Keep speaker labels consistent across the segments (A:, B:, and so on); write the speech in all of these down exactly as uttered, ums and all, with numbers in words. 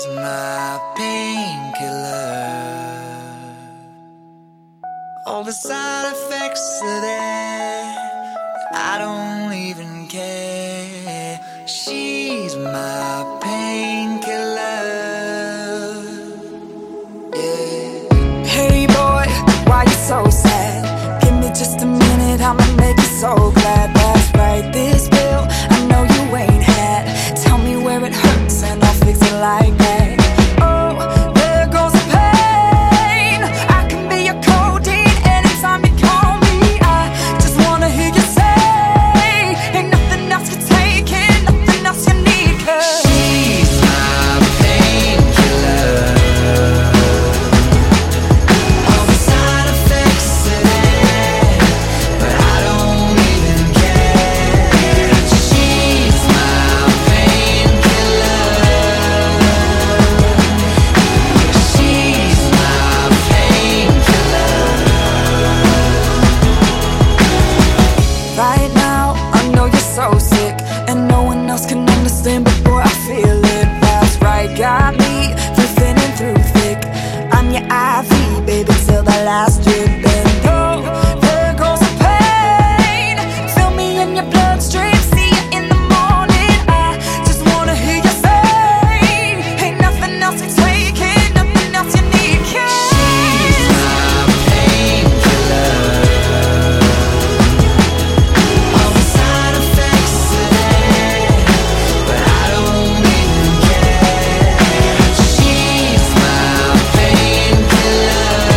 A: She's my painkiller. All the side effects are there, I don't even care. She's my painkiller. Yeah.
B: Hey boy, why you so sad? Give me just a minute, I'ma make you so glad. That's right, this pill, I know you ain't had. Tell me where it hurts and I'll fix it like that. Oh, there goes the pain. I can be your codeine anytime you call me. I just wanna hear you say, ain't nothing else you take it, nothing else you need, 'cause
A: she's my painkiller. All the side effects are there, but I don't even care. She's my painkiller. She's my painkiller.
B: right now, I know you're so sick, and no one else can understand, but boy, I feel it. That's right, got me through thin and through thick. I'm your I V, baby, till the last drip. And oh, there goes the pain. Feel me in your bloodstream, see you in the morning. I just wanna hear you say, ain't nothing else to take it, nothing else you need, 'cause
A: She's my painkiller. All the side effects are there, but I don't even care. She's my painkiller.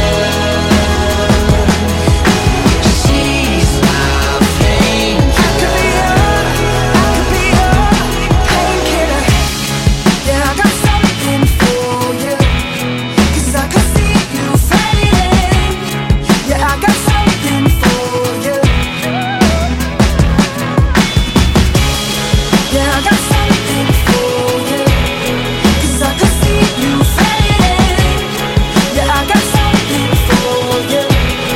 A: She's my painkiller.
B: I could be your, I could be your painkiller. Yeah, I got something for you, 'cause I can see you fading. Yeah, I got something for you. Yeah, I got something for you, 'cause I can see you fading. Yeah, I got something for you.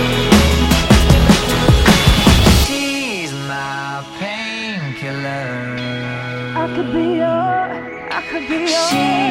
A: She's my painkiller.
B: I could be your, I could be your.
A: She's